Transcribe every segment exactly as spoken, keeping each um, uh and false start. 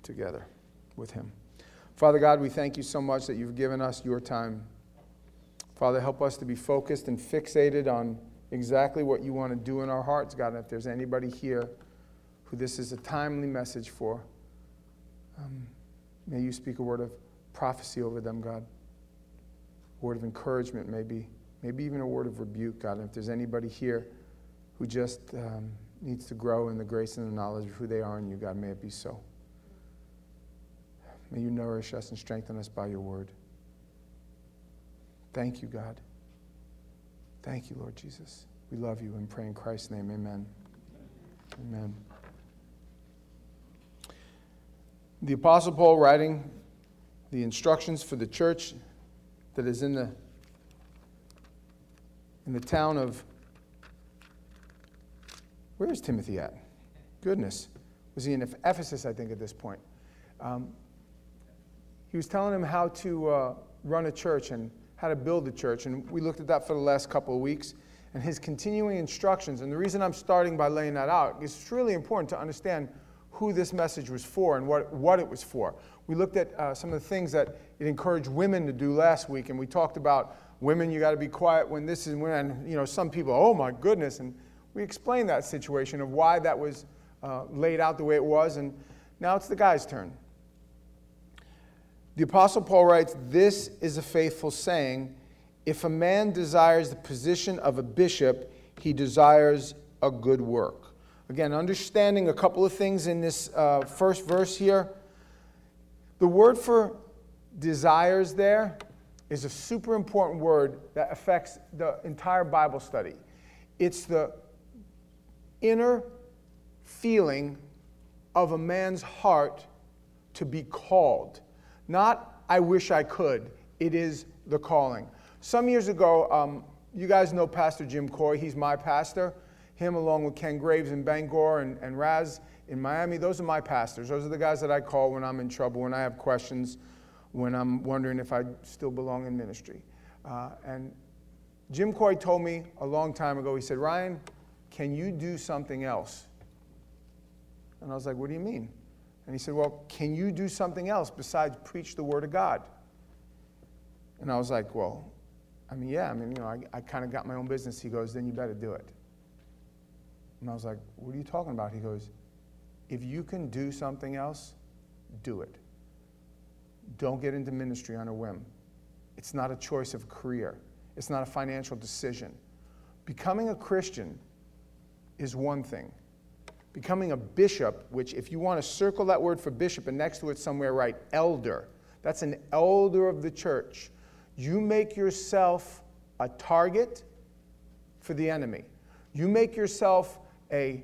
together with him. Father God, we thank you so much that you've given us your time. Father, help us to be focused and fixated on exactly what you want to do in our hearts, God. And if there's anybody here who this is a timely message for, um, may you speak a word of prophecy over them, God. A word of encouragement, maybe. Maybe even a word of rebuke, God. And if there's anybody here who just um, needs to grow in the grace and the knowledge of who they are in you, God, may it be so. May you nourish us and strengthen us by your word. Thank you, God. Thank you, Lord Jesus. We love you and pray in Christ's name. Amen. Amen. The Apostle Paul, writing the instructions for the church that is in the in the town of, where is Timothy at? Goodness. Was he in Ephesus, I think, at this point? Um, he was telling him how to uh, run a church and how to build a church. And we looked at that for the last couple of weeks. And his continuing instructions, and the reason I'm starting by laying that out is it's really important to understand who this message was for and what, what it was for. We looked at uh, some of the things that it encouraged women to do last week, and we talked about women, you got to be quiet when this is when, you know, some people, oh my goodness, and we explained that situation of why that was uh, laid out the way it was, and now it's the guy's turn. The Apostle Paul writes, "This is a faithful saying, if a man desires the position of a bishop, he desires a good work." Again, understanding a couple of things in this uh, first verse here. The word for desires there is a super important word that affects the entire Bible study. It's the inner feeling of a man's heart to be called. Not, I wish I could. It is the calling. Some years ago, um, you guys know Pastor Jim Coy. He's my pastor. Him along with Ken Graves in Bangor and, and Raz in Miami. Those are my pastors. Those are the guys that I call when I'm in trouble, when I have questions, when I'm wondering if I still belong in ministry. Uh, and Jim Coy told me a long time ago, he said, "Ryan, can you do something else?" And I was like, "What do you mean?" And he said, "Well, can you do something else besides preach the Word of God?" And I was like, "Well, I mean, yeah, I mean, you know, I, I kind of got my own business." He goes, "Then you better do it." And I was like, "What are you talking about?" He goes, "If you can do something else, do it. Don't get into ministry on a whim. It's not a choice of career. It's not a financial decision. Becoming a Christian is one thing. Becoming a bishop, which if you want to circle that word for bishop and next to it somewhere write elder, that's an elder of the church. You make yourself a target for the enemy. You make yourself a,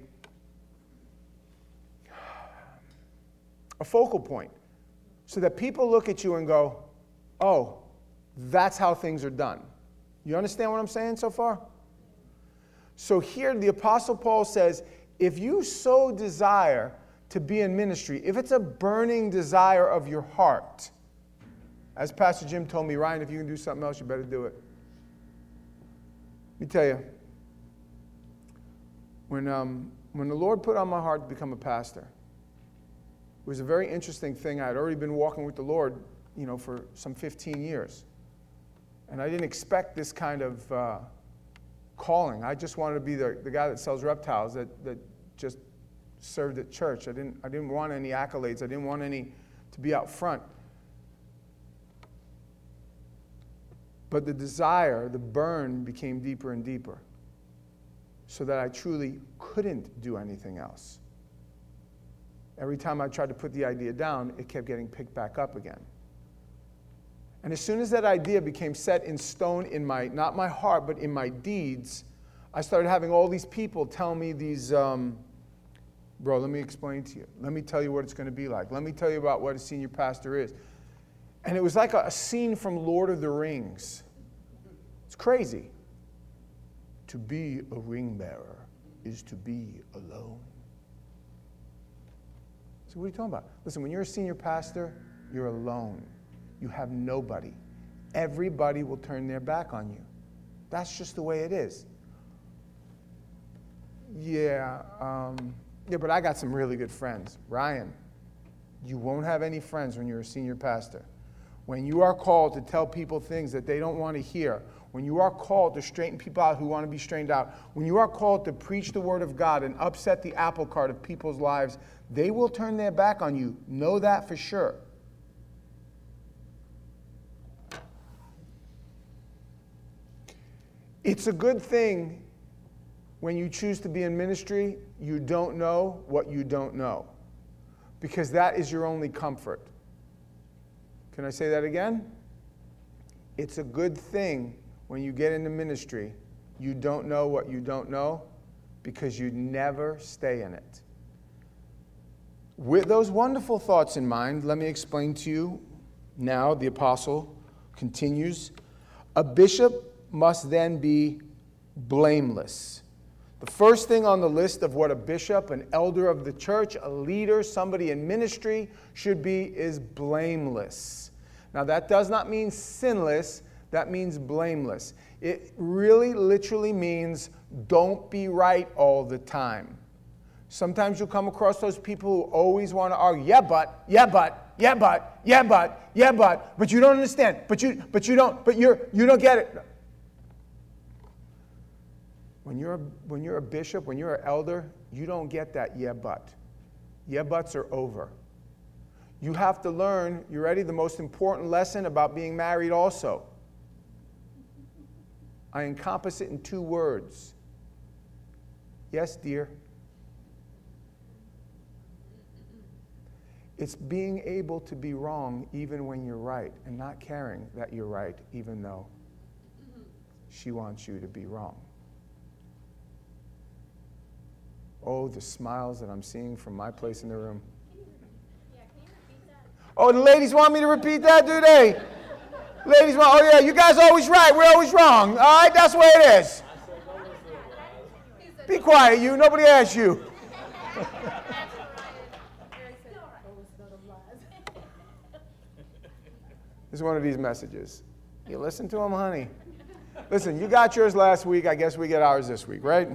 a focal point so that people look at you and go, oh, that's how things are done. You understand what I'm saying so far? So here the Apostle Paul says, if you so desire to be in ministry, if it's a burning desire of your heart, as Pastor Jim told me, "Ryan, if you can do something else, you better do it." Let me tell you, when, um, when the Lord put on my heart to become a pastor, it was a very interesting thing. I had already been walking with the Lord, you know, for some fifteen years. And I didn't expect this kind of uh, calling. I just wanted to be the, the guy that sells reptiles, that, that just served at church. I didn't, I didn't want any accolades. I didn't want any to be out front. But the desire, the burn became deeper and deeper so that I truly couldn't do anything else. Every time I tried to put the idea down, it kept getting picked back up again. And as soon as that idea became set in stone in my, not my heart, but in my deeds, I started having all these people tell me these, um, bro, let me explain to you. Let me tell you what it's going to be like. Let me tell you about what a senior pastor is. And it was like a, a scene from Lord of the Rings. It's crazy. To be a ring bearer is to be alone. So what are you talking about? Listen, when you're a senior pastor, you're alone. You have nobody. Everybody will turn their back on you. That's just the way it is. Yeah, um, yeah, but I got some really good friends. Ryan, You won't have any friends when you're a senior pastor. When you are called to tell people things that they don't want to hear, when you are called to straighten people out who want to be straightened out, when you are called to preach the word of God and upset the apple cart of people's lives, they will turn their back on you. Know that for sure. It's a good thing when you choose to be in ministry, you don't know what you don't know, because that is your only comfort. Can I say that again? It's a good thing when you get into ministry, you don't know what you don't know, because you never stay in it. With those wonderful thoughts in mind, let me explain to you now. The apostle continues. A bishop must then be blameless. The first thing on the list of what a bishop, an elder of the church, a leader, somebody in ministry should be is blameless. Now that does not mean sinless, that means blameless. It really literally means don't be right all the time. Sometimes you'll come across those people who always want to argue, yeah but, yeah but, yeah but, yeah but, yeah but, but you don't understand, but you but you don't, but you're you don't get it. When you're, a, when you're a bishop, when you're an elder, you don't get that yeah, but. Yeah, buts are over. You have to learn, you ready, the most important lesson about being married also. I encompass it in two words. Yes, dear? It's being able to be wrong even when you're right, and not caring that you're right even though she wants you to be wrong. Oh, the smiles that I'm seeing from my place in the room. Yeah, can you repeat that? Oh, the ladies want me to repeat that, do they? Ladies want, oh yeah, you guys are always right, we're always wrong. All right, that's the way it is. Be quiet, you. Nobody asked you. This is one of these messages. You listen to them, honey. Listen, you got yours last week. I guess we get ours this week, right?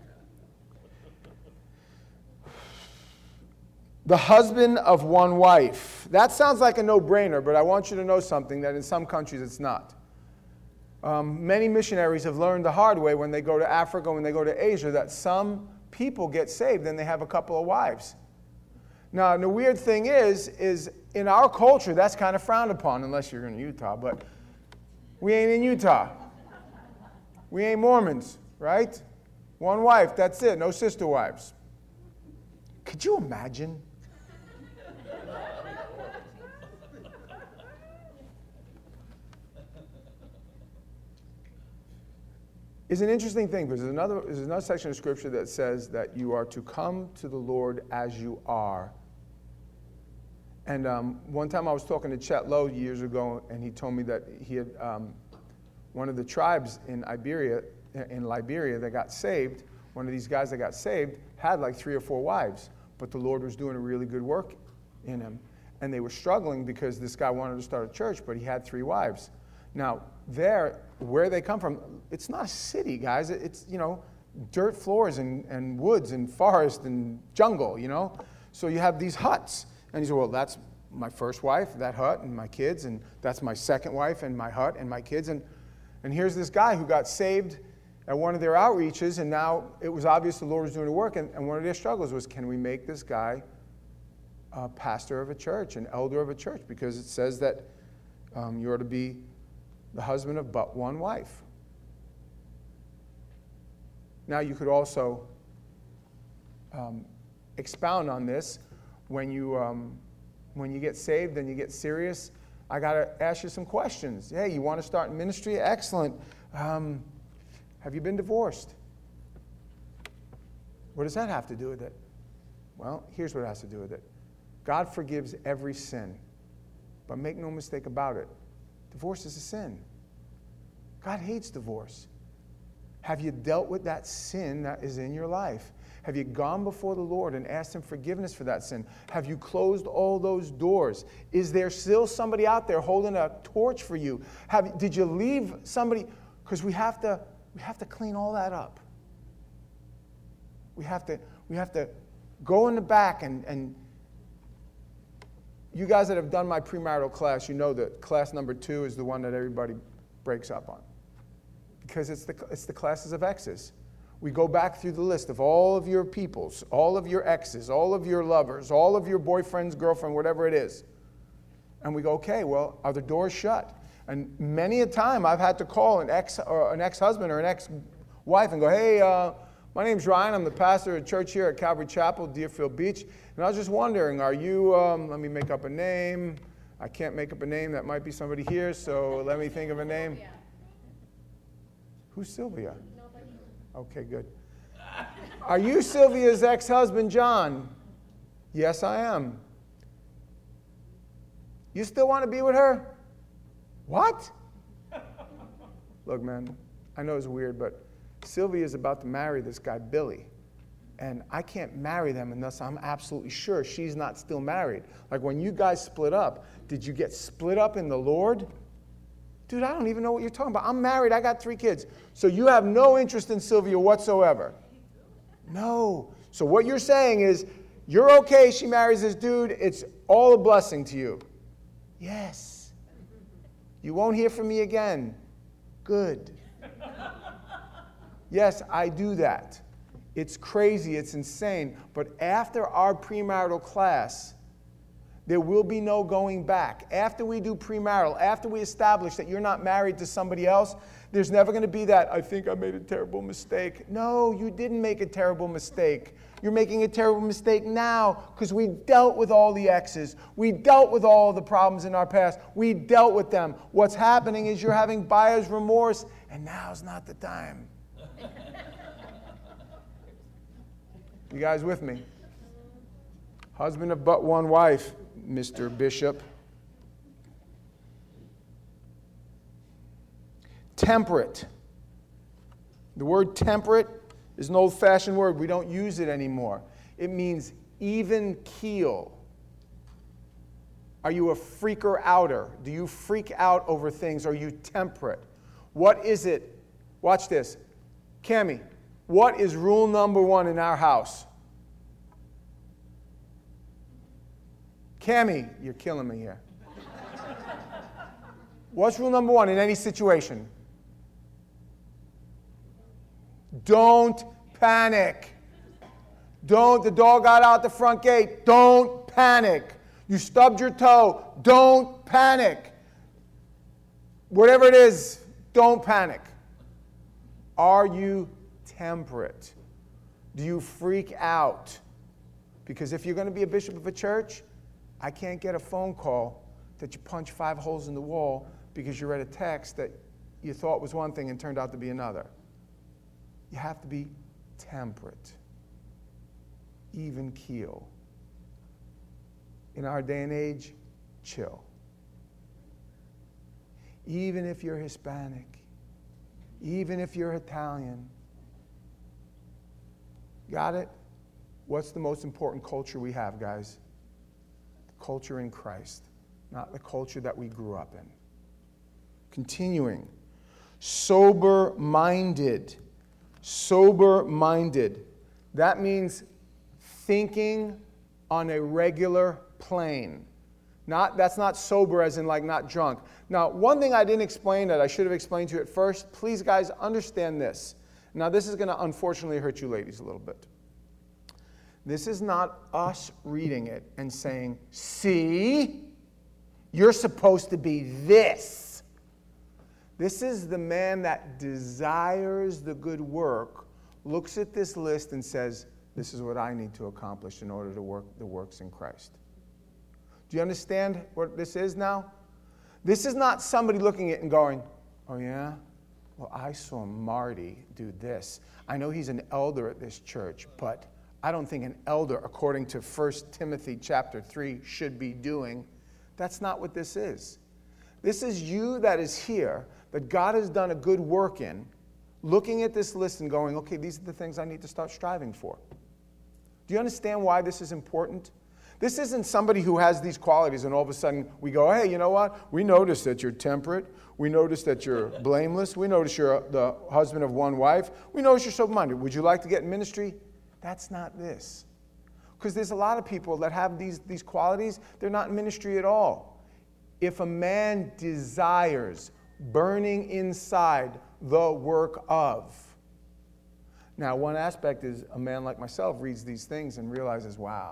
The husband of one wife. That sounds like a no-brainer, but I want you to know something, that in some countries it's not. Um, many missionaries have learned the hard way when they go to Africa, when they go to Asia, that some people get saved and they have a couple of wives. Now, the weird thing is, is in our culture, that's kind of frowned upon, unless you're in Utah, but we ain't in Utah. We ain't Mormons, right? One wife, that's it, no sister wives. Could you imagine? It's an interesting thing, because there's another, there's another section of Scripture that says that you are to come to the Lord as you are. And um, one time I was talking to Chet Lowe years ago, and he told me that he had um, one of the tribes in Iberia, in Liberia that got saved, one of these guys that got saved had like three or four wives, but the Lord was doing a really good work in him. And they were struggling because this guy wanted to start a church, but he had three wives. Now, there, where they come from, it's not a city, guys. It's, you know, dirt floors and, and woods and forest and jungle, you know. So you have these huts. And he said, well, that's my first wife, that hut, and my kids, and that's my second wife and my hut and my kids. And, and here's this guy who got saved at one of their outreaches, and now it was obvious the Lord was doing the work, and, and one of their struggles was, can we make this guy a pastor of a church, an elder of a church? Because it says that um, you are to be the husband of but one wife. Now, you could also um, expound on this. When you, um, when you get saved and you get serious, I got to ask you some questions. Hey, you want to start ministry? Excellent. Um, have you been divorced? What does that have to do with it? Well, here's what it has to do with it. God forgives every sin, but make no mistake about it. Divorce is a sin. God hates divorce. Have you dealt with that sin that is in your life? Have you gone before the Lord and asked Him forgiveness for that sin? Have you closed all those doors? Is there still somebody out there holding a torch for you? Have, did you leave somebody? Because we have to, we have to clean all that up. We have to, we have to go in the back and, and you guys that have done my premarital class, you know that class number two is the one that everybody breaks up on. Because it's the, it's the classes of exes. We go back through the list of all of your peoples, all of your exes, all of your lovers, all of your boyfriends, girlfriend, whatever it is. And we go, okay, well, are the doors shut? And many a time I've had to call an ex or an ex-husband or an ex-wife and go, hey, uh, my name's Ryan. I'm the pastor of church here at Calvary Chapel, Deerfield Beach. And I was just wondering, are you, um, let me make up a name. I can't make up a name. That might be somebody here, so let me think of a name. Sylvia. Who's Sylvia? Nobody. Okay, good. Are you Sylvia's ex-husband, John? Yes, I am. You still want to be with her? What? Look, man, I know it's weird, but Sylvia is about to marry this guy, Billy. And I can't marry them unless I'm absolutely sure she's not still married. Like when you guys split up, did you get split up in the Lord? Dude, I don't even know what you're talking about. I'm married. I got three kids. So you have no interest in Sylvia whatsoever? No. So what you're saying is, you're okay she marries this dude. It's all a blessing to you. Yes. You won't hear from me again. Good. Yes, I do that. It's crazy. It's insane. But after our premarital class, there will be no going back. After we do premarital, after we establish that you're not married to somebody else, there's never going to be that, I think I made a terrible mistake. No, you didn't make a terrible mistake. You're making a terrible mistake now because we dealt with all the exes. We dealt with all the problems in our past. We dealt with them. What's happening is you're having buyer's remorse, and now's not the time. You guys with me? Husband of but one wife, Mister Bishop. Temperate. The word temperate is an old-fashioned word. We don't use it anymore. It means even keel. Are you a freaker outer? Do you freak out over things? Are you temperate? What is it? Watch this. Cammie, what is rule number one in our house? Cammie, you're killing me here. What's rule number one in any situation? Don't panic. Don't, the dog got out the front gate. Don't panic. You stubbed your toe. Don't panic. Whatever it is, don't panic. Are you temperate? Do you freak out? Because if you're going to be a bishop of a church, I can't get a phone call that you punch five holes in the wall because you read a text that you thought was one thing and turned out to be another. You have to be temperate, even keel. In our day and age, chill. Even if you're Hispanic, even if you're Italian. Got it? What's the most important culture we have, guys? The culture in Christ, not the culture that we grew up in. Continuing. Sober-minded. Sober-minded. That means thinking on a regular plane. Not, that's not sober as in like not drunk. Now, one thing I didn't explain that I should have explained to you at first, please guys understand this. Now, this is going to unfortunately hurt you ladies a little bit. This is not us reading it and saying, see, you're supposed to be this. This is the man that desires the good work, looks at this list and says, this is what I need to accomplish in order to work the works in Christ. Do you understand what this is now? This is not somebody looking at it and going, oh yeah? Well, I saw Marty do this. I know he's an elder at this church, but I don't think an elder, according to First Timothy chapter three, should be doing. That's not what this is. This is you that is here, that God has done a good work in, looking at this list and going, okay, these are the things I need to start striving for. Do you understand why this is important? This isn't somebody who has these qualities and all of a sudden we go, hey, you know what? We notice that you're temperate. We notice that you're blameless. We notice you're the husband of one wife. We notice you're sober-minded. Would you like to get in ministry? That's not this. Because there's a lot of people that have these, these qualities, they're not in ministry at all. If a man desires, burning inside, the work of. Now, one aspect is a man like myself reads these things and realizes, wow,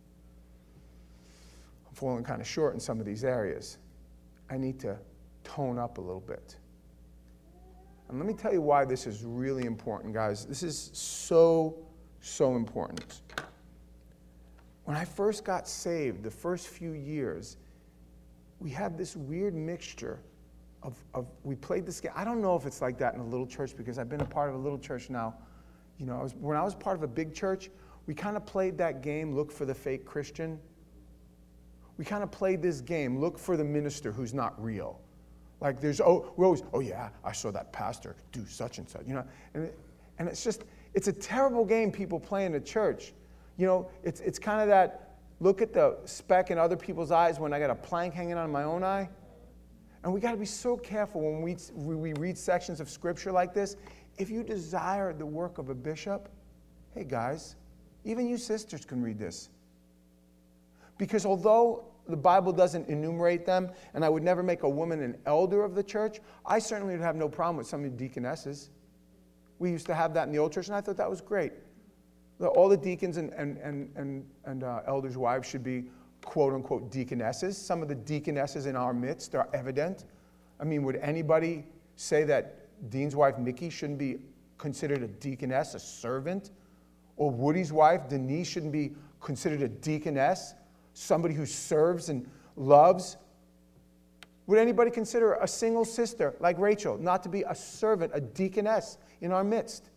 I'm falling kind of short in some of these areas. I need to tone up a little bit. And let me tell you why this is really important, guys. This is so, so important. When I first got saved, the first few years, we had this weird mixture of, of we played this game. I don't know if it's like that in a little church because I've been a part of a little church now. You know, I was, when I was part of a big church, we kind of played that game, look for the fake Christian. We kind of played this game, look for the minister who's not real. Like there's, oh, we're always, oh yeah, I saw that pastor do such and such, you know. And, it, and it's just, it's a terrible game people play in the church. You know, it's, it's kind of that, look at the speck in other people's eyes when I got a plank hanging on my own eye. And we got to be so careful when we, we read sections of Scripture like this. If you desire the work of a bishop, hey guys, even you sisters can read this. Because although the Bible doesn't enumerate them, and I would never make a woman an elder of the church, I certainly would have no problem with some of the deaconesses. We used to have that in the old church, and I thought that was great. All the deacons and, and, and, and, and uh, elders' wives should be quote-unquote deaconesses. Some of the deaconesses in our midst are evident. I mean, would anybody say that Dean's wife, Nikki, shouldn't be considered a deaconess, a servant? Or Woody's wife, Denise, shouldn't be considered a deaconess, somebody who serves and loves? Would anybody consider a single sister like Rachel not to be a servant, a deaconess in our midst?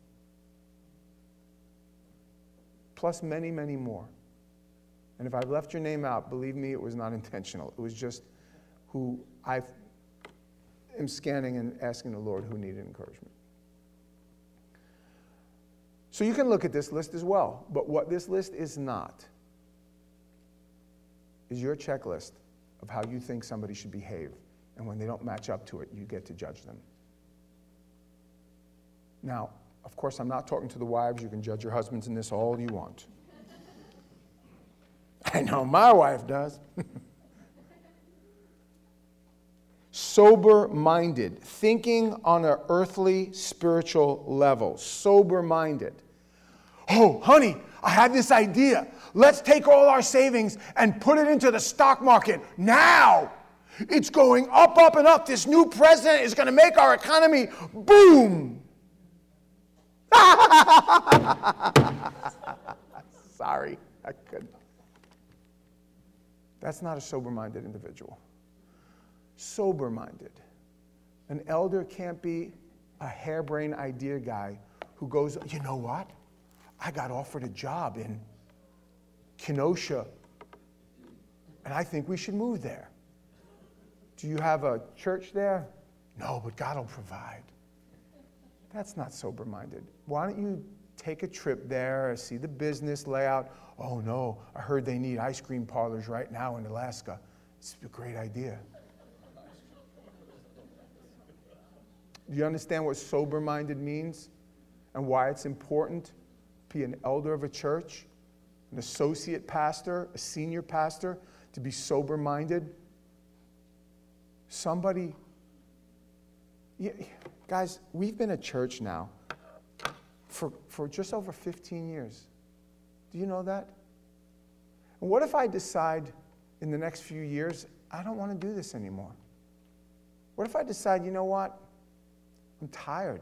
Plus many, many more. And if I've left your name out, believe me, it was not intentional. It was just who I am scanning and asking the Lord who needed encouragement. So you can look at this list as well. But what this list is not is your checklist of how you think somebody should behave. And when they don't match up to it, you get to judge them. Now, of course, I'm not talking to the wives. You can judge your husbands in this all you want. I know my wife does. Sober-minded, thinking on an earthly, spiritual level. Sober-minded. Oh, honey, I have this idea. Let's take all our savings and put it into the stock market now. It's going up, up, and up. This new president is going to make our economy boom. Sorry, I couldn't. That's not a sober-minded individual. Sober-minded. An elder can't be a harebrained idea guy who goes, you know what? I got offered a job in Kenosha, and I think we should move there. Do you have a church there? No, but God will provide. That's not sober-minded. Why don't you take a trip there, see the business layout? Oh, no, I heard they need ice cream parlors right now in Alaska. It's a great idea. Do you understand what sober-minded means and why it's important to be an elder of a church, an associate pastor, a senior pastor, to be sober-minded? Somebody... Yeah, guys, we've been a church now for, for just over fifteen years. Do you know that? And what if I decide in the next few years, I don't want to do this anymore? What if I decide, you know what? I'm tired.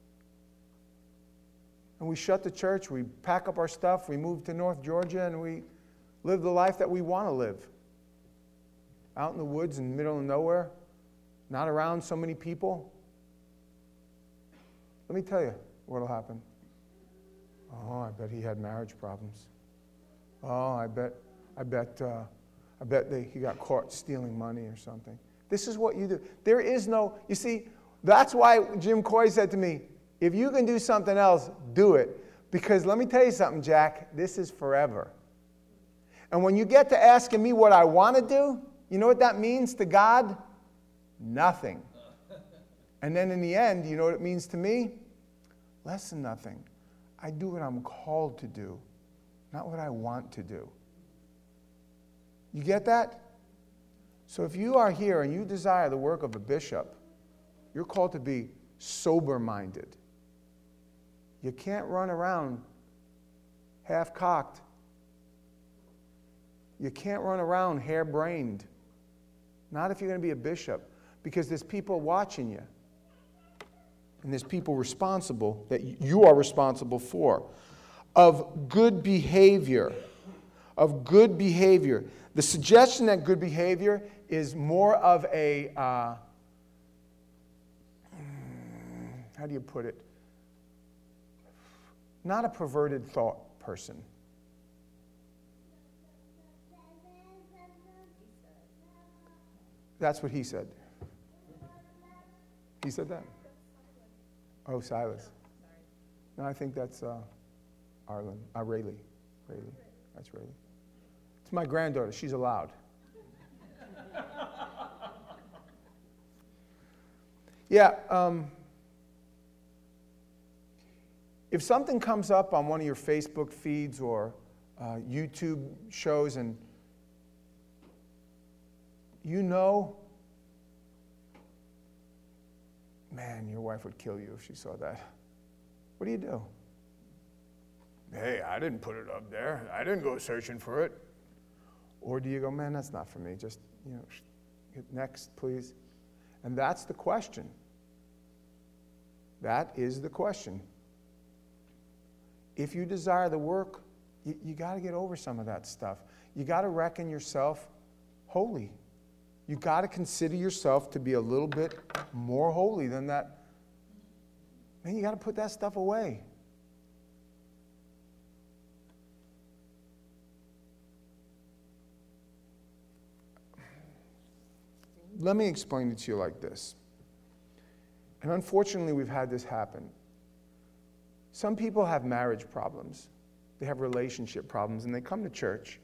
And we shut the church, we pack up our stuff, we move to North Georgia, and we live the life that we want to live. Out in the woods in the middle of nowhere, not around so many people. Let me tell you what will happen. Oh, I bet he had marriage problems. Oh, I bet, I bet, uh, I bet they, he got caught stealing money or something. This is what you do. There is no, you see, that's why Jim Coy said to me, if you can do something else, do it. Because let me tell you something, Jack, this is forever. And when you get to asking me what I want to do, you know what that means to God? Nothing. And then in the end, you know what it means to me? Less than nothing. I do what I'm called to do. not what I want to do. You get that? So if you are here and you desire the work of a bishop, you're called to be sober-minded. You can't run around half-cocked. You can't run around hair-brained. Not if you're going to be a bishop, because there's people watching you. And there's people responsible that you are responsible for. Of good behavior. Of good behavior. The suggestion that good behavior is more of a, uh, how do you put it? Not a perverted thought person. That's what he said. He said that? Oh, Silas. No, I think that's uh, Arlen. Uh, Rayleigh. Rayleigh. That's Rayleigh. It's my granddaughter. She's allowed. Yeah. Um, if something comes up on one of your Facebook feeds or uh, YouTube shows and you know, man, your wife would kill you if she saw that. What do you do? Hey, I didn't put it up there. I didn't go searching for it. Or do you go, man, that's not for me. Just, you know, hit next, please. And that's the question. That is the question. If you desire the work, you, you got to get over some of that stuff. You got to reckon yourself holy. You got to consider yourself to be a little bit more holy than that. Man, you got to put that stuff away. Let me explain it to you like this. And unfortunately, we've had this happen. Some people have marriage problems. They have relationship problems, and they come to church.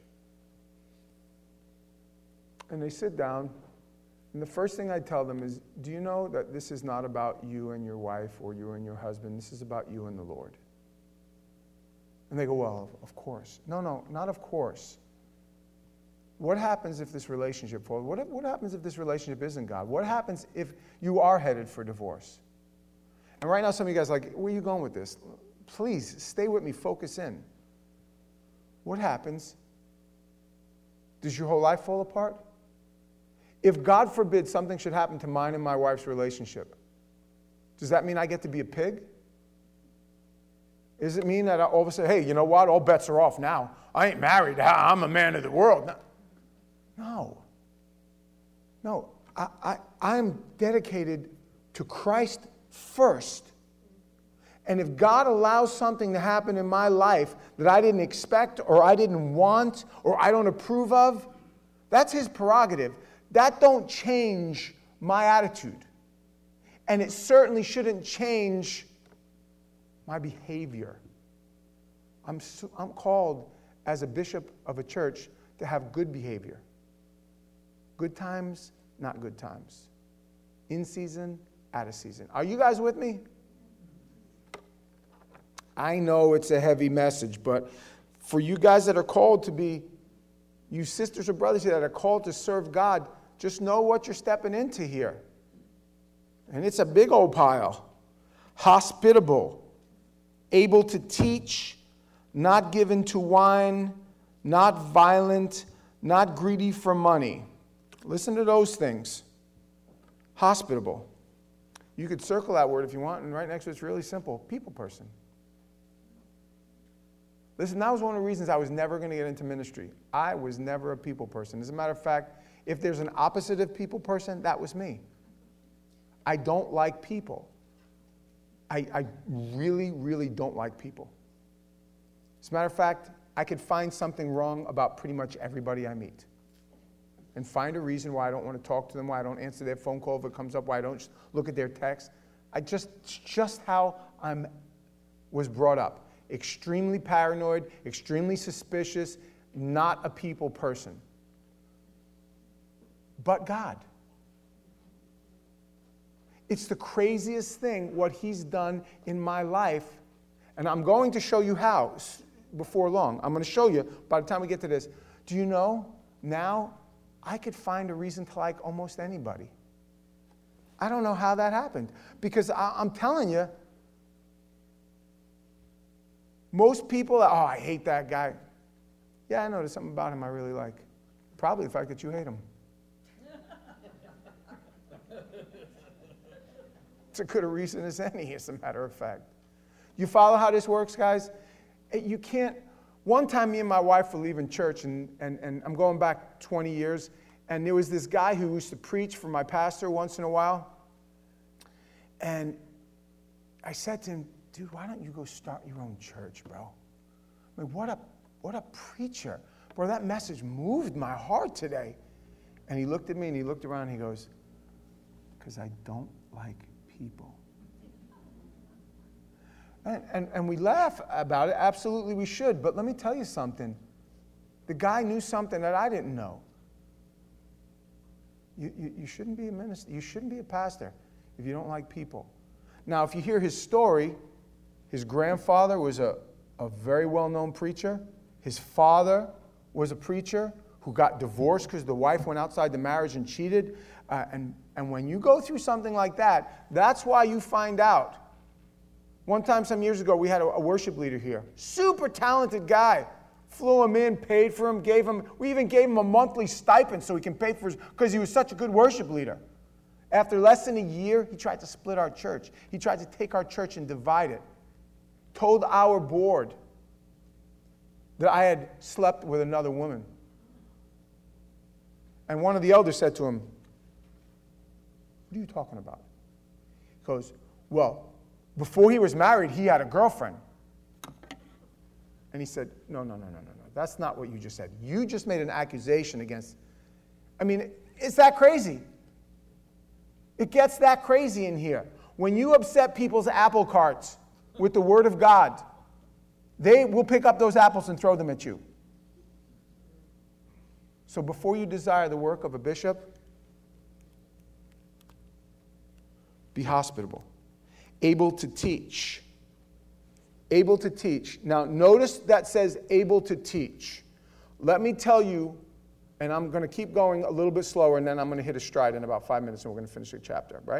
And they sit down, and the first thing I tell them is, do you know that this is not about you and your wife or you and your husband? This is about you and the Lord. And they go, well, of course. No, no, not of course. What happens if this relationship falls? What, what happens if this relationship isn't God? What happens if you are headed for divorce? And right now, some of you guys are like, where are you going with this? Please, stay with me. Focus in. What happens? Does your whole life fall apart? If, God forbid, something should happen to mine and my wife's relationship, does that mean I get to be a pig? Does it mean that I all of a sudden, hey, you know what? All bets are off now. I ain't married. I'm a man of the world. No. No. No. I, I, I'm dedicated to Christ first. And if God allows something to happen in my life that I didn't expect or I didn't want or I don't approve of, that's His prerogative. That don't change my attitude. And it certainly shouldn't change my behavior. I'm, I'm called as a bishop of a church to have good behavior. Good times, not good times. In season, out of season. Are you guys with me? I know it's a heavy message, but for you guys that are called to be, you sisters or brothers here that are called to serve God, just know what you're stepping into here. And it's a big old pile. Hospitable, able to teach, not given to wine, not violent, not greedy for money. Listen to those things. Hospitable. You could circle that word if you want, and right next to it's really simple. People person. Listen, that was one of the reasons I was never going to get into ministry. I was never a people person. As a matter of fact, if there's an opposite of people person, that was me. I don't like people. I, I really, really don't like people. As a matter of fact, I could find something wrong about pretty much everybody I meet. And find a reason why I don't want to talk to them, why I don't answer their phone call if it comes up, why I don't look at their text. I just, just how I was brought up. Extremely paranoid, extremely suspicious, not a people person. But God. It's the craziest thing what He's done in my life, and I'm going to show you how. before long. I'm going to show you by the time we get to this. Do you know, now I could find a reason to like almost anybody. I don't know how that happened. Because I, I'm telling you, most people, oh, I hate that guy. Yeah, I know there's something about him I really like. Probably the fact that you hate him. It's as good a reason as any, as a matter of fact. You follow how this works, guys? You can't. One time, me and my wife were leaving church, and, and, and I'm going back twenty years, and there was this guy who used to preach for my pastor once in a while. And I said to him, dude, why don't you go start your own church, bro? I mean, what a, what a preacher. Bro, that message moved my heart today. And he looked at me, and he looked around, and he goes, because I don't like people. And, and, and we laugh about it. Absolutely we should. But let me tell you something. The guy knew something that I didn't know. You, you, you shouldn't be a minister. You shouldn't be a pastor if you don't like people. Now, if you hear his story, his grandfather was a, a very well-known preacher. His father was a preacher who got divorced because the wife went outside the marriage and cheated. Uh, and, and when you go through something like that, that's why you find out. One time, some years ago, we had a, a worship leader here. Super talented guy. Flew him in, paid for him, gave him, we even gave him a monthly stipend so he can pay for his, because he was such a good worship leader. After less than a year, he tried to split our church. He tried to take our church and divide it. Told our board that I had slept with another woman. And one of the elders said to him, what are you talking about? He goes, well, before he was married, he had a girlfriend. And he said, no, no, no, no, no, no. That's not what you just said. You just made an accusation against... I mean, it's that crazy. It gets that crazy in here. When you upset people's apple carts with the Word of God, they will pick up those apples and throw them at you. So before you desire the work of a bishop, be hospitable, able to teach. Able to teach. Now, notice that says able to teach. Let me tell you, and I'm going to keep going a little bit slower, and then I'm going to hit a stride in about five minutes, and we're going to finish the chapter, right?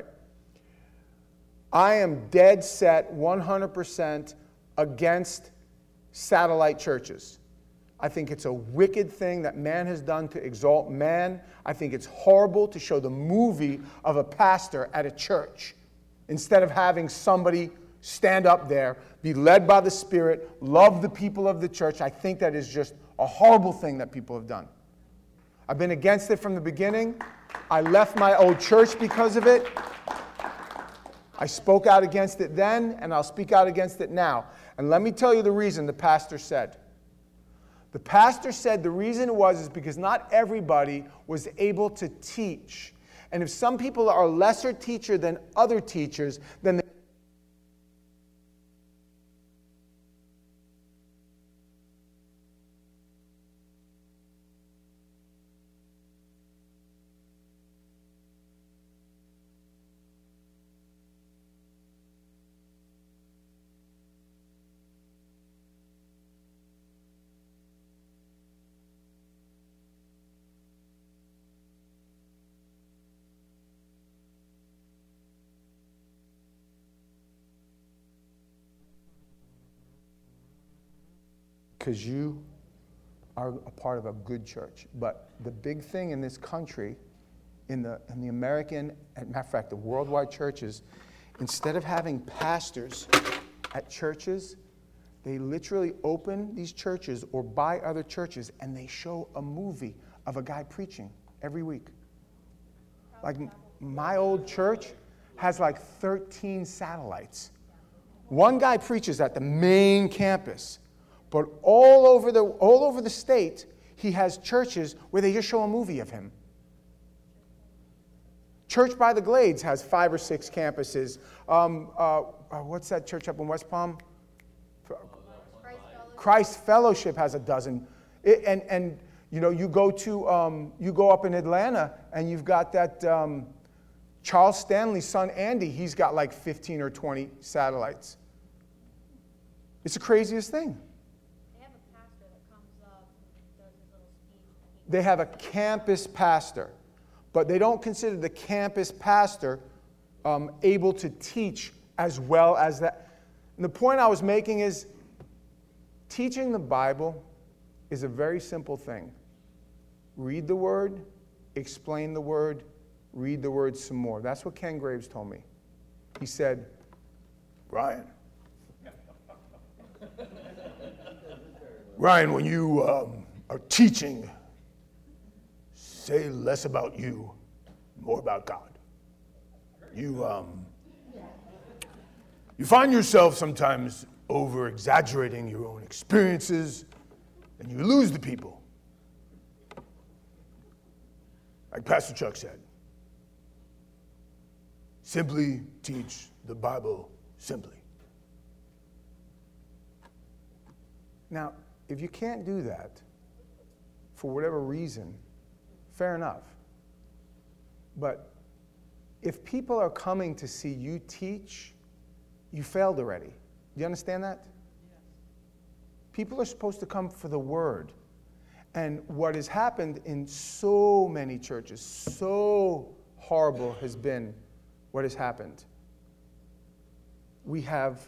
I am dead set one hundred percent against satellite churches. I think it's a wicked thing that man has done to exalt man. I think it's horrible to show the movie of a pastor at a church instead of having somebody stand up there, be led by the Spirit, love the people of the church. I think that is just a horrible thing that people have done. I've been against it from the beginning. I left my old church because of it. I spoke out against it then, and I'll speak out against it now. And let me tell you the reason the pastor said. The pastor said the reason it was is because not everybody was able to teach. And if some people are a lesser teacher than other teachers, then they because you are a part of a good church. But the big thing in this country, in the, in the American, and matter of fact, the worldwide churches, instead of having pastors at churches, they literally open these churches or buy other churches, and they show a movie of a guy preaching every week. Like my old church has like thirteen satellites. One guy preaches at the main campus. But all over the all over the state, he has churches where they just show a movie of him. Church by the Glades has five or six campuses. Um, uh, uh, what's that church up in West Palm? Christ Fellowship. Christ Fellowship has a dozen. It, and and you know you go to um, you go up in Atlanta and you've got that um, Charles Stanley's son Andy. He's got like fifteen or twenty satellites. It's the craziest thing. They they have a campus pastor, but they don't consider the campus pastor um, able to teach as well as that. And the point I was making is teaching the Bible is a very simple thing. Read the Word, explain the Word, read the Word some more. That's what Ken Graves told me. He said, Ryan, Ryan, when you um, are teaching, say less about you, more about God. You, um, you find yourself sometimes over-exaggerating your own experiences, and you lose the people. Like Pastor Chuck said, simply teach the Bible simply. Now, if you can't do that, for whatever reason, fair enough. But if people are coming to see you teach, you failed already. Do you understand that? Yes. People are supposed to come for the Word. And what has happened in so many churches, so horrible has been what has happened. We have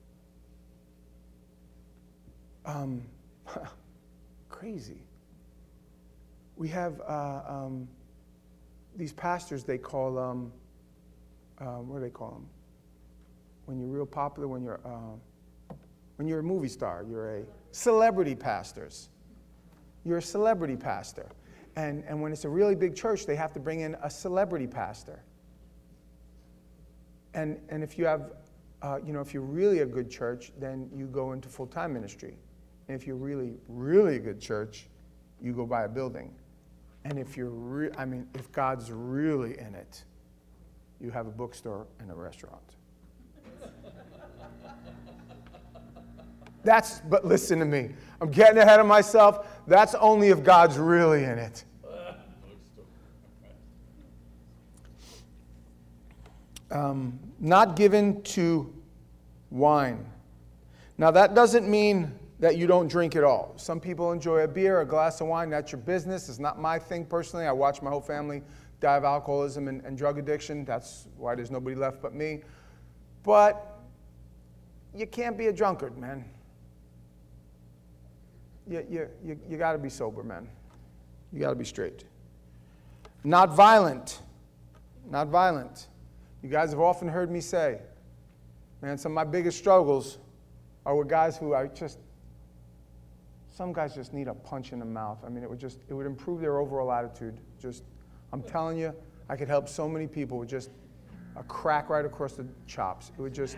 um, crazy. We have uh, um, these pastors they call, um, uh, what do they call them? When you're real popular, when you're, uh, when you're a movie star, you're a celebrity pastors. You're a celebrity pastor. And, and when it's a really big church, they have to bring in a celebrity pastor. And, and if you have, uh, you know, if you're really a good church, then you go into full-time ministry. And if you're really, really a good church, you go buy a building. And if you're, re- I mean, if God's really in it, you have a bookstore and a restaurant. That's, but listen to me. I'm getting ahead of myself. That's only if God's really in it. Um, not given to wine. Now, that doesn't mean that you don't drink at all. Some people enjoy a beer, a glass of wine. That's your business. It's not my thing personally. I watch my whole family die of alcoholism and, and drug addiction. That's why there's nobody left but me. But you can't be a drunkard, man. You, you, you, you got to be sober, man. You got to be straight. Not violent. Not violent. You guys have often heard me say, man, some of my biggest struggles are with guys who I just, some guys just need a punch in the mouth. I mean, it would just, it would improve their overall attitude. Just, I'm telling you, I could help so many people with just a crack right across the chops. It would just,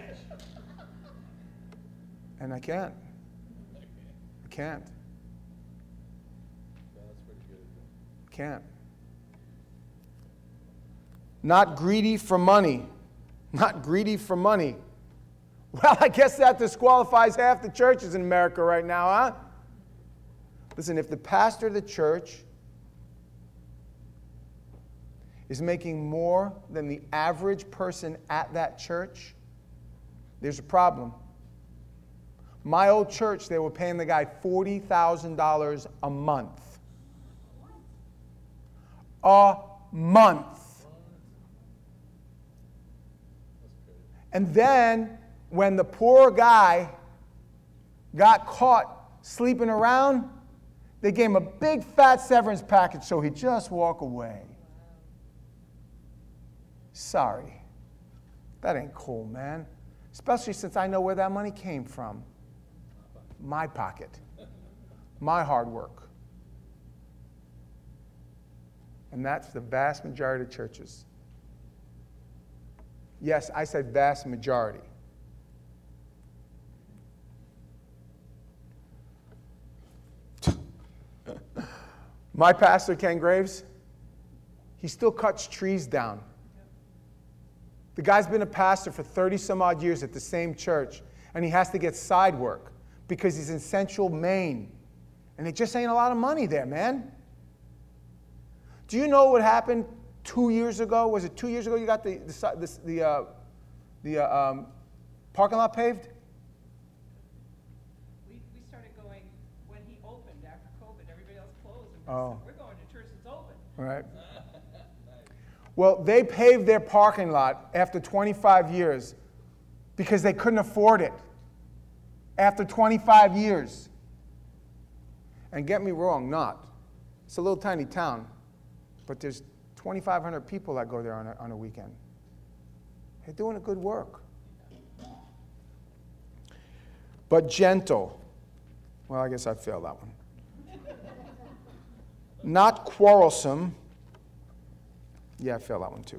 and I can't. I can't. Can't. Not greedy for money. Not greedy for money. Well, I guess that disqualifies half the churches in America right now, huh? Listen, if the pastor of the church is making more than the average person at that church, there's a problem. My old church, they were paying the guy forty thousand dollars a month. A month. And then, when the poor guy got caught sleeping around, they gave him a big fat severance package so he'd just walk away. Sorry. That ain't cool, man. Especially since I know where that money came from. My pocket. My hard work. And that's the vast majority of churches. Yes, I said vast majority. My pastor, Ken Graves, he still cuts trees down. The guy's been a pastor for thirty some odd years at the same church, and he has to get side work because he's in Central Maine. And it just ain't a lot of money there, man. Do you know what happened two years ago? Was it two years ago you got the, the, the, the, uh, the uh, um, parking lot paved? We, we started going when he opened after COVID. Everybody else closed. And we Oh. said, we're going to Right? Well, they paved their parking lot after twenty-five years because they couldn't afford it. After twenty-five years. And get me wrong, not. It's a little tiny town, but there's twenty-five hundred people that go there on a, on a weekend. They're doing a good work. But gentle. Well, I guess I failed that one. Not quarrelsome. Yeah, I failed that one too.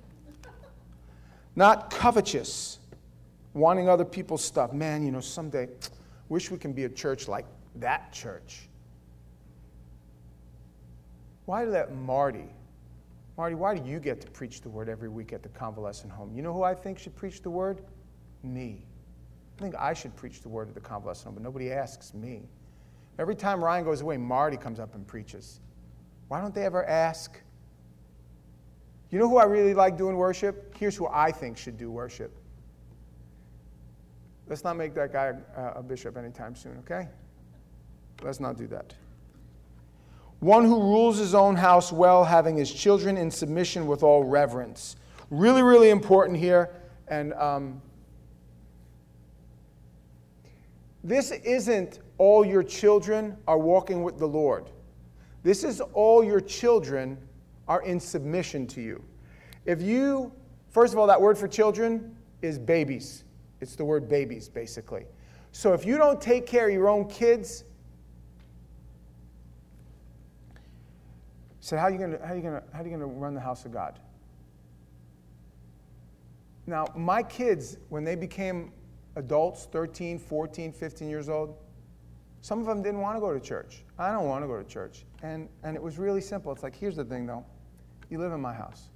Not covetous. Wanting other people's stuff. Man, you know, someday, wish we can be a church like that church. Why let Marty, Marty, why do you get to preach the word every week at the convalescent home? You know who I think should preach the word? Me. I think I should preach the word at the convalescent home, but nobody asks me. Every time Ryan goes away, Marty comes up and preaches. Why don't they ever ask? You know who I really like doing worship? Here's who I think should do worship. Let's not make that guy a, a bishop anytime soon, okay? Let's not do that. One who rules his own house well, having his children in submission with all reverence. Really, really important here. And um, this isn't all your children are walking with the Lord. This is all your children are in submission to you. If you, first of all, that word for children is babies. It's the word babies, basically. So if you don't take care of your own kids, so how are you going to how are you going to how are you going to run the house of God? Now, my kids, when they became adults, thirteen, fourteen, fifteen years old, some of them didn't want to go to church. I don't want to go to church. And and it was really simple. It's like, here's the thing though. You live in my house.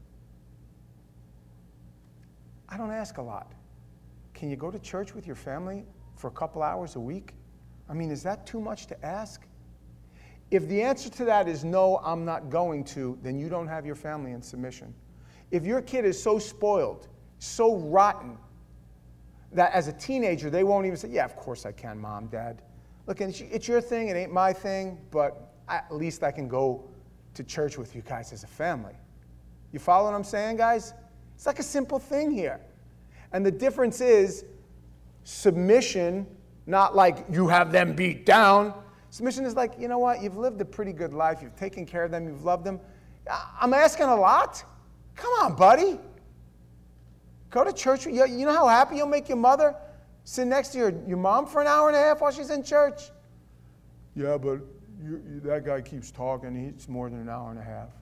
I don't ask a lot. Can you go to church with your family for a couple hours a week? I mean, is that too much to ask? If the answer to that is no, I'm not going to, then you don't have your family in submission. If your kid is so spoiled, so rotten, that as a teenager, they won't even say, yeah, of course I can, Mom, Dad. Look, it's your thing, it ain't my thing, but at least I can go to church with you guys as a family. You follow what I'm saying, guys? It's like a simple thing here. And the difference is submission, not like you have them beat down. Submission is like, you know what? You've lived a pretty good life. You've taken care of them. You've loved them. I'm asking a lot. Come on, buddy. Go to church. You know how happy you'll make your mother sit next to your, your mom for an hour and a half while she's in church? Yeah, but you, you, that guy keeps talking. It's more than an hour and a half.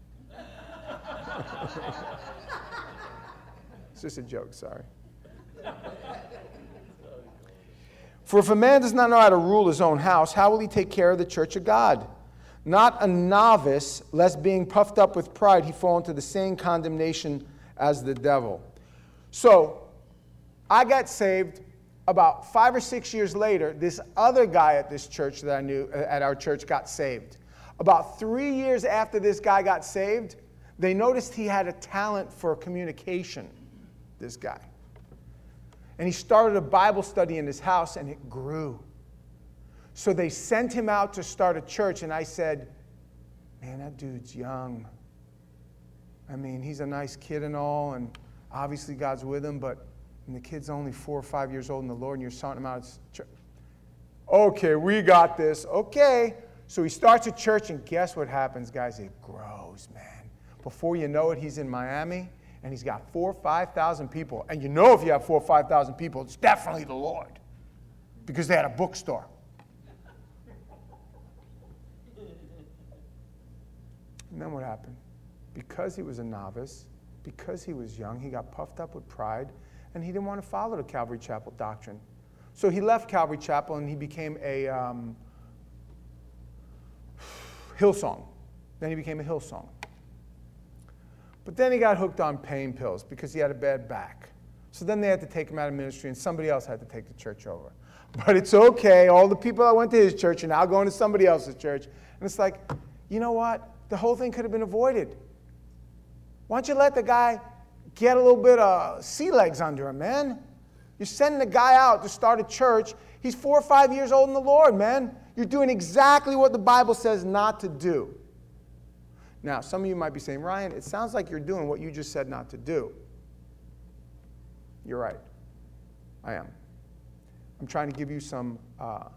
It's just a joke, sorry. For if a man does not know how to rule his own house, how will he take care of the church of God? Not a novice, lest being puffed up with pride, he fall into the same condemnation as the devil. So, I got saved. About five or six years later, this other guy at this church that I knew, at our church, got saved. About three years after this guy got saved, they noticed he had a talent for communication, this guy. And he started a Bible study in his house, and it grew. So they sent him out to start a church, and I said, man, that dude's young. I mean, he's a nice kid and all, and obviously God's with him, but and the kid's only four or five years old in the Lord, and you're starting him out at church. Okay, we got this. Okay. So he starts a church, and guess what happens, guys? It grows, man. Before you know it, he's in Miami, and he's got four or five thousand people. And you know if you have four or five thousand people, it's definitely the Lord, because they had a bookstore. And then what happened? Because he was a novice, because he was young, he got puffed up with pride, and he didn't want to follow the Calvary Chapel doctrine. So he left Calvary Chapel, and he became a um, Hillsong. Then he became a Hillsong. But then he got hooked on pain pills because he had a bad back. So then they had to take him out of ministry, and somebody else had to take the church over. But it's okay. All the people that went to his church are now going to somebody else's church. And it's like, you know what? The whole thing could have been avoided. Why don't you let the guy get a little bit of sea legs under him, man? You're sending the guy out to start a church. He's four or five years old in the Lord, man. You're doing exactly what the Bible says not to do. Now, some of you might be saying, Ryan, it sounds like you're doing what you just said not to do. You're right. I am. I'm trying to give you some, uh,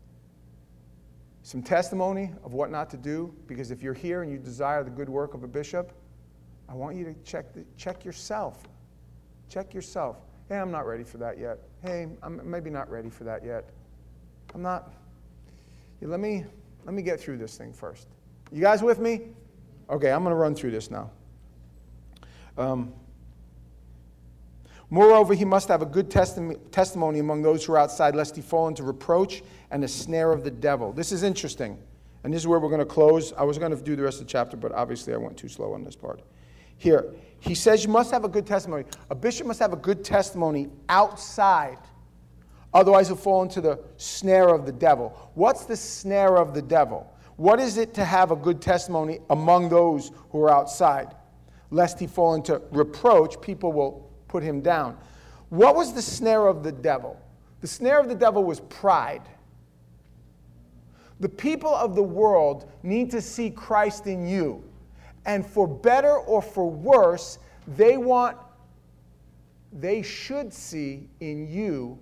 some testimony of what not to do, because if you're here and you desire the good work of a bishop, I want you to check, the, check yourself. Check yourself. Hey, I'm not ready for that yet. Hey, I'm maybe not ready for that yet. I'm not. Yeah, let me, let me get through this thing first. You guys with me? Okay, I'm going to run through this now. Um, Moreover, he must have a good testi- testimony among those who are outside, lest he fall into reproach and the snare of the devil. This is interesting, and this is where we're going to close. I was going to do the rest of the chapter, but obviously I went too slow on this part. Here, he says you must have a good testimony. A bishop must have a good testimony outside. Otherwise, he'll fall into the snare of the devil. What's the snare of the devil? What is it to have a good testimony among those who are outside? Lest he fall into reproach, people will put him down. What was the snare of the devil? The snare of the devil was pride. The people of the world need to see Christ in you. And for better or for worse, they want, they should see in you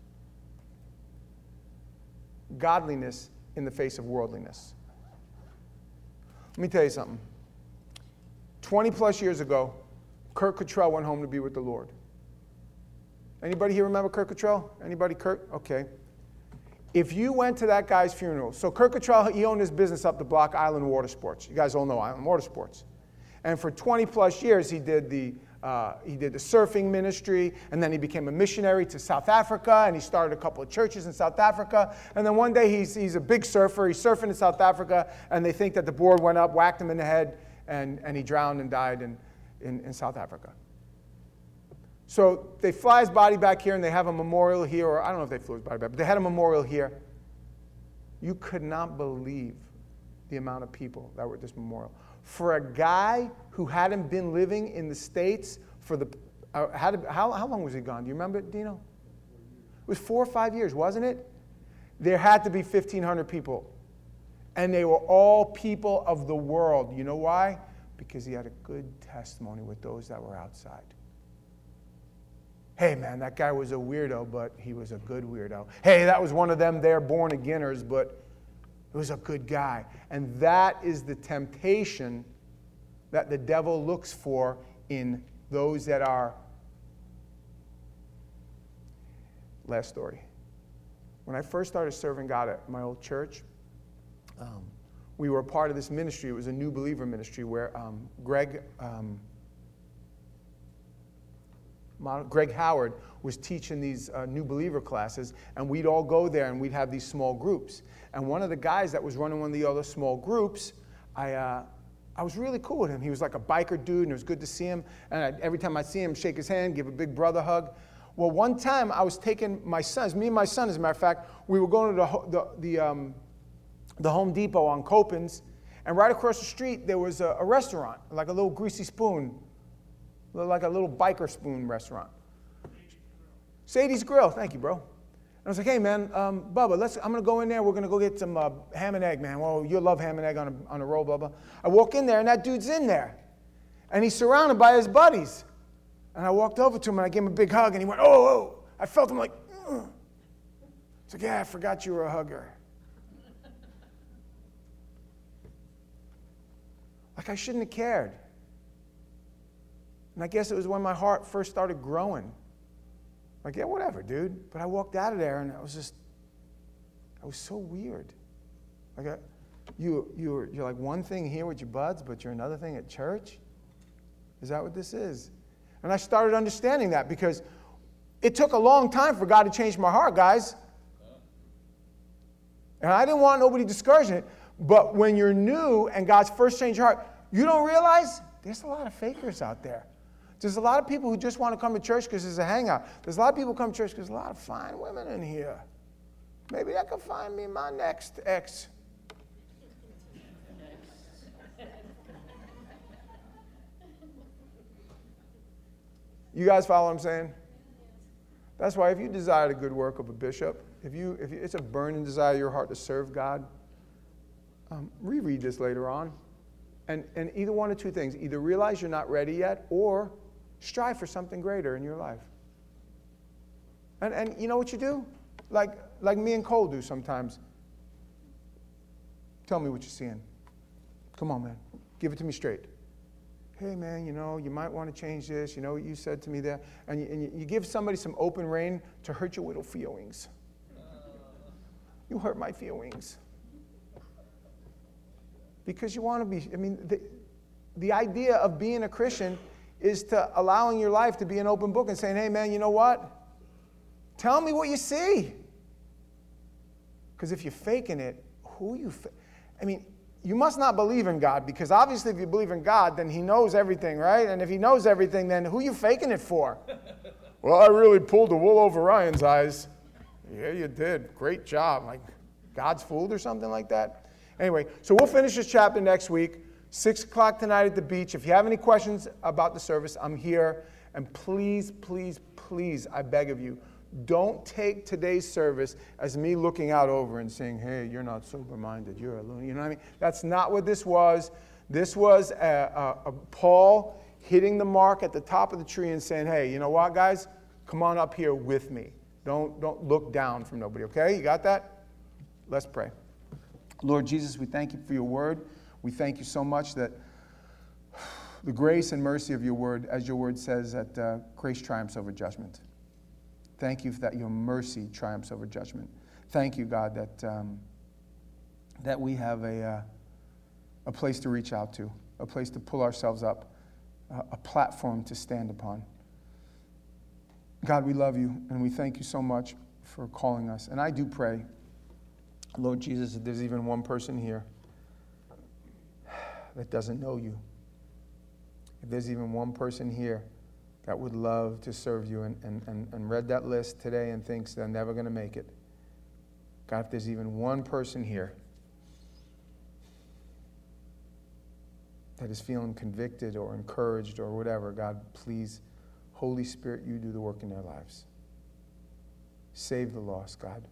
godliness in the face of worldliness. Let me tell you something. twenty plus years ago, Kurt Cottrell went home to be with the Lord. Anybody here remember Kurt Cottrell? Anybody, Kurt? Okay. If you went to that guy's funeral, so Kurt Cottrell, he owned his business up the block, Island Water Sports. You guys all know Island Water Sports. And for twenty plus years, he did the uh, he did the surfing ministry, and then he became a missionary to South Africa, and he started a couple of churches in South Africa. And then one day, he's he's a big surfer. He's surfing in South Africa, and they think that the board went up, whacked him in the head, and, and he drowned and died in, in, in South Africa. So they fly his body back here, and they have a memorial here, or I don't know if they flew his body back, but they had a memorial here. You could not believe the amount of people that were at this memorial. For a guy who hadn't been living in the States for the, uh, had, how, how long was he gone? Do you remember it, Dino? It was four or five years, wasn't it? There had to be fifteen hundred people. And they were all people of the world. You know why? Because he had a good testimony with those that were outside. Hey, man, that guy was a weirdo, but he was a good weirdo. Hey, that was one of them there born-againers, but he was a good guy. And that is the temptation that the devil looks for in those that are. Last story. When I first started serving God at my old church, um, we were a part of this ministry. It was a new believer ministry where um, Greg... Um, Greg Howard was teaching these uh, new believer classes, and we'd all go there and we'd have these small groups. And one of the guys that was running one of the other small groups, I, uh, I was really cool with him. He was like a biker dude, and it was good to see him. And I, every time I'd see him, shake his hand, give a big brother hug. Well, one time I was taking my sons, me and my son, as a matter of fact, we were going to the, the, the, um, the Home Depot on Copans, and right across the street there was a, a restaurant, like a little Greasy Spoon, like a little biker spoon restaurant. Sadie's Grill. Thank you, bro. And I was like, hey, man, um, Bubba, let's, I'm going to go in there. We're going to go get some uh, ham and egg, man. Well, you'll love ham and egg on a, on a roll, blah, blah. I walk in there, and that dude's in there. And he's surrounded by his buddies. And I walked over to him, and I gave him a big hug, and he went, oh, oh. I felt him like, ugh. He's like, yeah, I forgot you were a hugger. Like I shouldn't have cared. And I guess it was when my heart first started growing. Like, yeah, whatever, dude. But I walked out of there, and I was just, I was so weird. Like, I, you, you're, you're like one thing here with your buds, but you're another thing at church? Is that what this is? And I started understanding that because it took a long time for God to change my heart, guys. And I didn't want nobody discouraging it. But when you're new and God's first changed your heart, you don't realize there's a lot of fakers out there. There's a lot of people who just want to come to church because it's a hangout. There's a lot of people who come to church because there's a lot of fine women in here. Maybe I can find me my next ex. You guys follow what I'm saying? That's why if you desire the good work of a bishop, if you if you, it's a burning desire in your heart to serve God, um, reread this later on. And, and either one of two things. Either realize you're not ready yet or strive for something greater in your life. And, and you know what you do? Like, like me and Cole do sometimes. Tell me what you're seeing. Come on, man. Give it to me straight. Hey, man, you know, you might want to change this. You know what you said to me there. And you, and you give somebody some open rein to hurt your little feelings. You hurt my feelings. Because you want to be, I mean, the, the idea of being a Christian is to allowing your life to be an open book and saying, hey, man, you know what? Tell me what you see. Because if you're faking it, who are you, fa- I mean, you must not believe in God, because obviously if you believe in God, then he knows everything, right? And if he knows everything, then who are you faking it for? Well, I really pulled the wool over Ryan's eyes. Yeah, you did. Great job. Like, God's fooled or something like that? Anyway, so we'll finish this chapter next week. Six o'clock tonight at the beach. If you have any questions about the service, I'm here. And please, please, please, I beg of you, don't take today's service as me looking out over and saying, hey, you're not sober-minded. You're a loony. You know what I mean? That's not what this was. This was a, a, a Paul hitting the mark at the top of the tree and saying, hey, you know what, guys? Come on up here with me. Don't, don't look down from nobody, okay? You got that? Let's pray. Lord Jesus, we thank you for your word. We thank you so much that the grace and mercy of your word, as your word says, that uh, grace triumphs over judgment. Thank you for that your mercy triumphs over judgment. Thank you, God, that um, that we have a, uh, a place to reach out to, a place to pull ourselves up, uh, a platform to stand upon. God, we love you, and we thank you so much for calling us. And I do pray, Lord Jesus, if there's even one person here that doesn't know you, if there's even one person here that would love to serve you and, and, and, and read that list today and thinks they're never going to make it, God, if there's even one person here that is feeling convicted or encouraged or whatever, God, please, Holy Spirit, you do the work in their lives. Save the lost, God.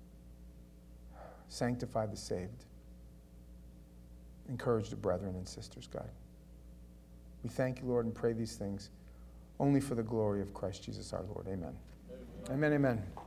Sanctify the saved. Encourage the brethren and sisters, God. We thank you, Lord, and pray these things only for the glory of Christ Jesus our Lord. Amen. Amen, amen. amen.